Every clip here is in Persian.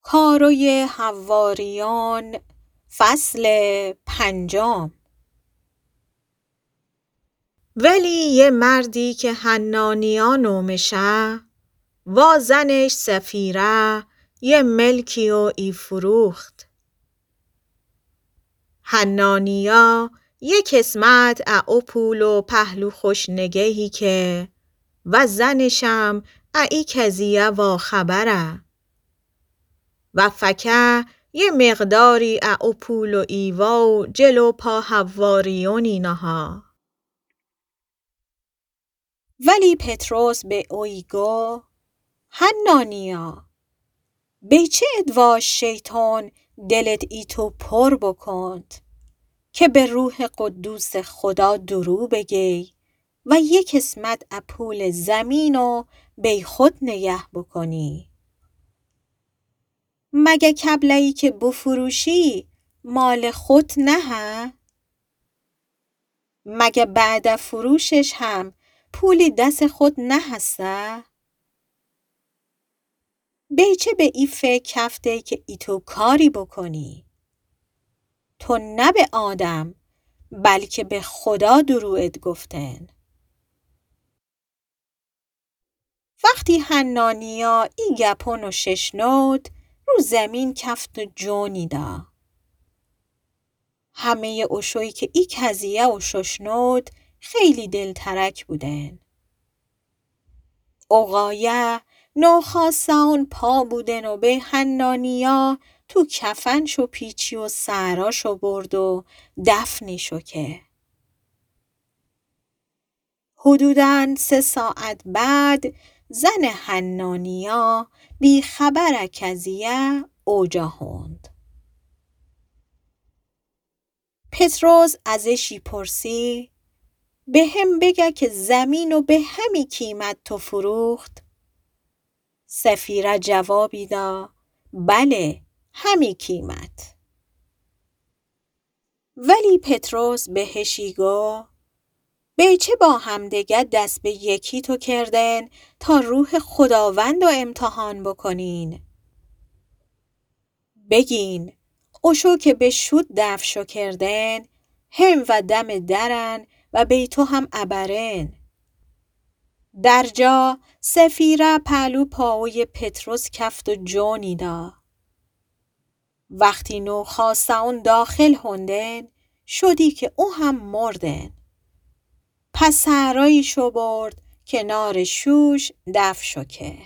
کاروی حواریان فصل 5. ولی یه مردی که حنانیا نومشه و زنش سفیره یه ملکی و ای فروخت. حنانیا یه قسمت او پول و پهلو خوش نگهی که و زنشم ای کزیه و خبره و فکه یه مقداری او پول و ایوا و جلو پا حواریونی نها. ولی پتروس به اوی گو حنانیا به چه ادواش شیطان دلت ایتو پر بکند که به روح قدوس خدا درو بگی و یک قسمت پول زمین و بی خود نگه بکنی. مگه کبلهی که بفروشی مال خود نه؟ مگه بعد فروشش هم پولی دست خود نه هسته؟ بیچه به ای فکر کفته که ای تو کاری بکنی؟ تو نه به آدم بلکه به خدا دروغت گفتن. وقتی حنانیا ای گپونو ششنود رو زمین کفت و جونی دا. همه اوشوی که ای کزیه و ششنود خیلی دلترک بودن. اوغایه نوخاسان پا بودن و به حنانیا تو کفنشو پیچی و سراشو برد و دفنشو که. حدوداً 3 ساعت بعد زن حنانیا بی خبر کزیه اوجا هوند. پتروس ازشی پرسی به هم بگه که زمینو به همی قیمت تو فروخت؟ سفیره جوابی دا بله همی قیمت. ولی پتروس بهشی گو به چه با همدیگه دست به یکی تو کردن تا روح خداوند رو امتحان بکنین؟ بگین اوشو که به شود دفشو کردن هم و دم درن و به تو هم ابرن. در جا سفیره پهلو پاوی پتروس کفت و جونی دا. وقتی نوخاسان داخل هندن شدی که او هم مردن. پس سرایی شو برد کنار شوش دفشو که.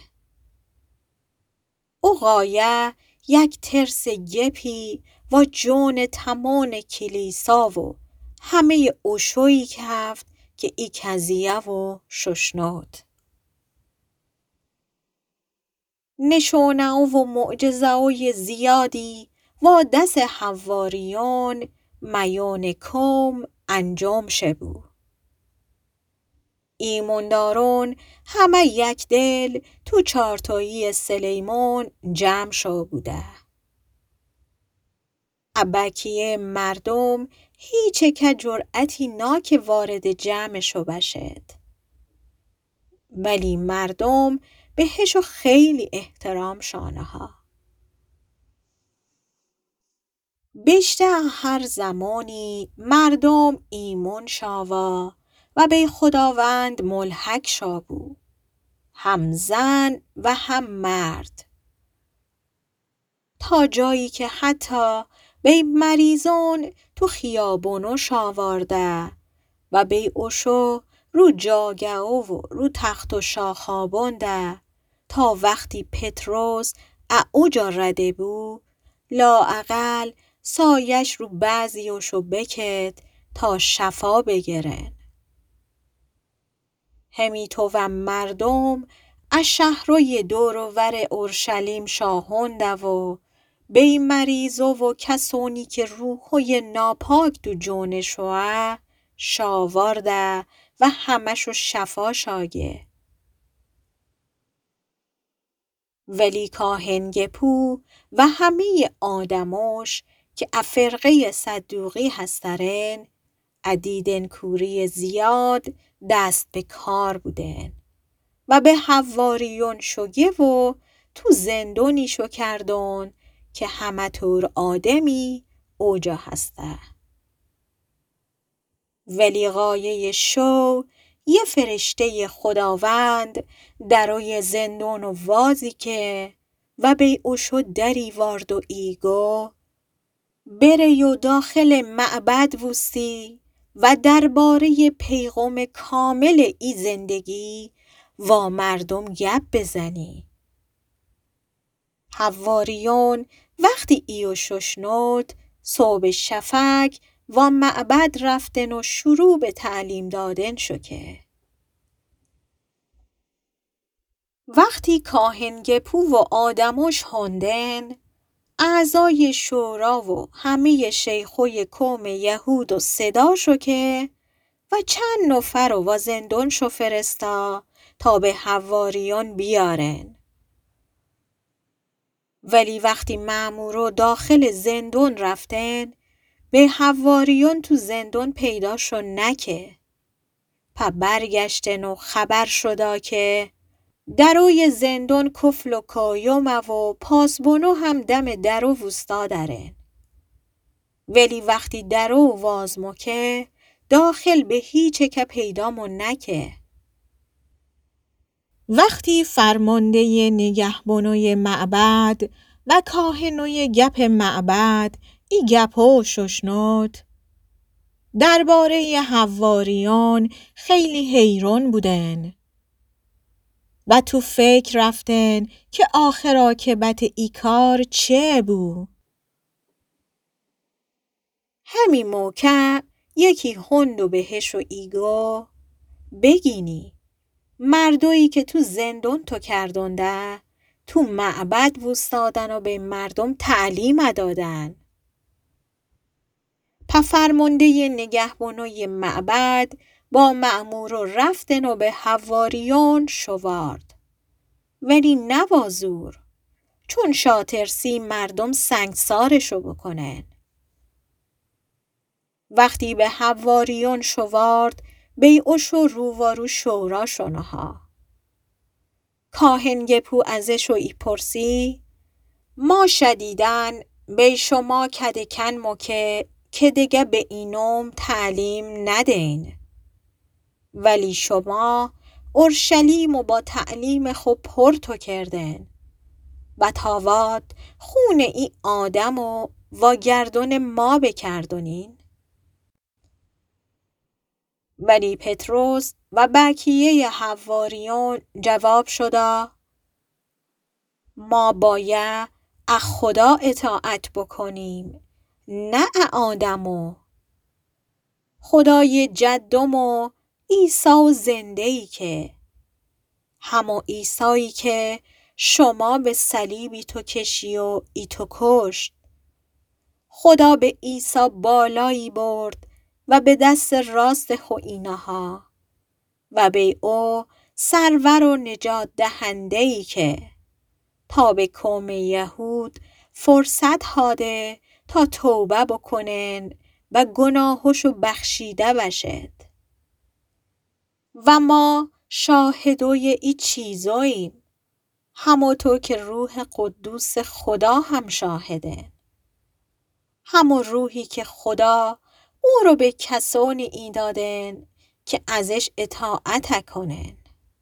او غایه یک ترس گپی و جون تمام کلیسا و همه اوشویی کفت که ای کزیه و ششنود. نشونه و معجزه زیادی و دست حواریون میان کم انجام شبو. ایمانداران همه یک دل تو چارتایی سلیمان جمع شو بوده. بقیه مردم هیچ که جرأتی نا که وارد جمع شو بشد. ولی مردم بهشو خیلی احترام شانه ها. بیشتر هر زمانی مردم ایمان شاوا و به خداوند ملحق شابو، هم زن و هم مرد، تا جایی که حتی به مریضان تو خیابونو شاورده و به اوشو رو جاگه و رو تخت و شاخابانده تا وقتی پتروس اوجا رده بو لااقل سایش رو بعضیوشو بکت تا شفا بگیرن. همی تو و مردم از شهرهای دور و ور اورشلیم شاهنده و بی مریضو و کسانی که روحای ناپاک تو جونشوه شاورده و همشو شفا شاگه. ولی کاهن گپو و همه آدموش که فرقه صدوقی هسترن دیدن کوری زیاد دست به کار بودن و به حواریون شگه و تو زندونی شو کردون که همه طور آدمی اوجا هسته. ولی غایه شو یه فرشته خداوند دروی زندون و وازی که و بی اوشو دری وارد و ایگو بره و داخل معبد وستی و درباره پیغام کامل ای زندگی و مردم گپ بزنی. حواریون وقتی ایو ششنود صبح شفق و معبد رفتن و شروع به تعلیم دادن شو که وقتی کاهن گپو و آدموش هندن اعضای شورا و همه شیخوی قوم یهود و صدا شو که و چند نفر و زندون شو فرستا تا به حواریون بیارن. ولی وقتی مأمورو داخل زندون رفتن به حواریون تو زندون پیدا شو نکه. برگشتن و خبر شدا که دروی زندون کفل و کایومه و پاسبونو هم دم درو وستا دارن. ولی وقتی درو وازمو که داخل به هیچ که پیدامو نکه. وقتی فرمانده نگهبانوی معبد و کاهنوی گپ معبد ای گپو ششنود درباره حواریان خیلی حیران بودن و تو فکر رفتن که آخر عاقبت ای کار چه بو. همین موقع یکی هندو بهش و ایگو بگینی مردویی که تو زندون تو کردنده تو معبد وستادن و به مردم تعلیم دادن. فرمانده نگهبانوی معبد با مأمور رفتن و به حواریون شوارد. ولی نوازور چون شاترسی مردم سنگسارشو بکنن. وقتی به حواریون شوارد بیعشو رووارو شورا شنها. کاهن گپو ازشو ای پرسی ما شدیدن به شما کدکن موکه که دیگه به اینوم تعلیم ندین. ولی شما اورشلیم و با تعلیم خوب پرتو کردن و تاوات خون ای آدم و گردن ما بکردونین. ولی پتروس و بقیه حواریون جواب شدا ما باید از خدا اطاعت بکنیم نه آدمو. خدای جدم و عیسی و زنده‌ای که همو عیسایی که شما به صلیبی تو کشی و ای تو کشت. خدا به عیسی بالایی برد و به دست راست خوینها و به او سرور و نجات دهنده‌ای که تا به قوم یهود فرصت هاده تا توبه بکنن و گناهشو بخشیده بشد. و ما شاهدوی ای چیزاییم همونطور که روح قدوس خدا هم شاهده. همون روحی که خدا او رو به کسانی ای دادن که ازش اطاعت کنن.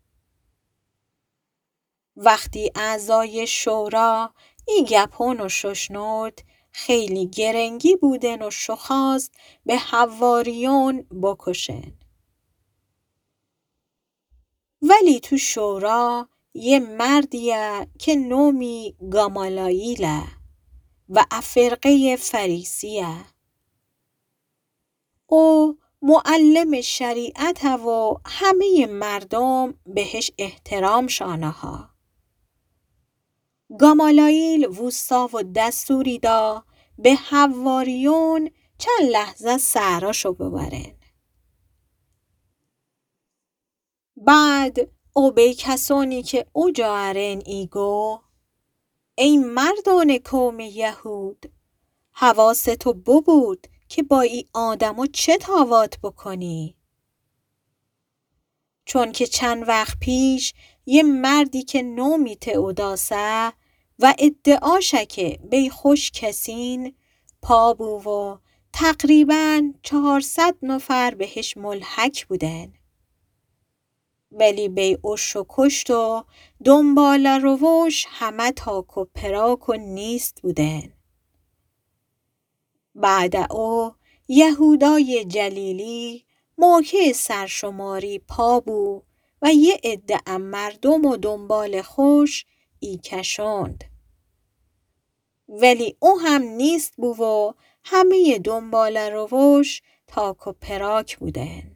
وقتی اعضای شورا ای گپون و ششنود خیلی گرنگی بودن و شخاست به حواریون بکشن. ولی تو شورا یه مردیه که نومی گامالاییله و افرقه فریسیه. او معلم شریعت و همه مردم بهش احترام شانها. گامالاییل وستا و دستوری دا به حواریون چند لحظه سهراشو ببرن. بعد او به کسانی که او جارن ایگو ای مردان قوم یهود حواستو ببود که با ای آدمو چه تاوات بکنی. چون که چند وقت پیش یه مردی که نومی تئوداسه و ادعاشه که بی خوش کسین پا بو و تقریباً 400 نفر بهش ملحک بودن. ولی بی اوش و کشت و دنبال روش همه تاک و پراک و نیست بودن. بعد او یهودای جلیلی موقع سرشماری پا بو و یه عده مردم و دنبال خوش ای کشند. ولی او هم نیست بو و همه دنبال روش تاک و پراک بودن.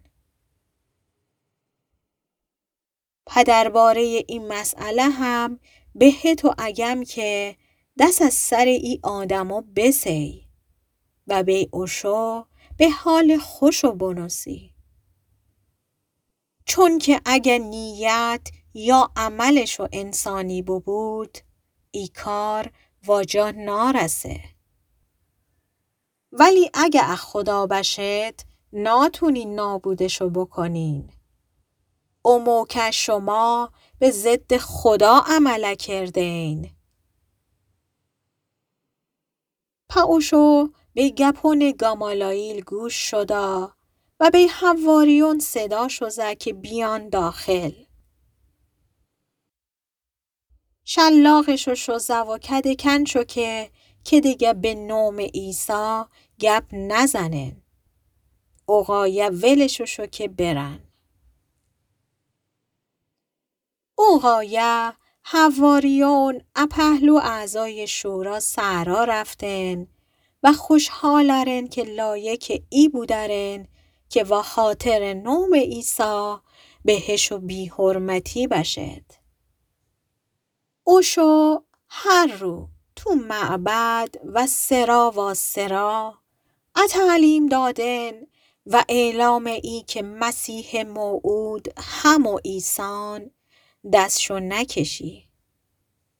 پدرباره این مسئله هم بهت و اگم که دست از سر ای آدمو بسی و بی اوشو به حال خوشو بنوسی. چون که اگه نیت یا عملشو انسانی بود ای کار واجا نارسه. ولی اگه از خدا بشد ناتونین نابودشو بکنین. او موقع شما به ضد خدا عمله کردین. پاوشو به گپون گامالایل گوش شدا و به حواریون صدا شده که بیان داخل. شلاقشو شده و کدکن شو که دیگه به نام عیسی گپ نزنن. اوقایه ولشو شو که برن. اوقایه حواریون اپهلو اعضای شورا سهرا رفتن و خوشحالرن که لایک ای بودرن که و خاطر نام عیسی بهشو بی حرمتی بشد. اوشو هر رو تو معبد و سرا تعلیم دادن و اعلام ای که مسیح موعود همو عیسان دستشو نکشی.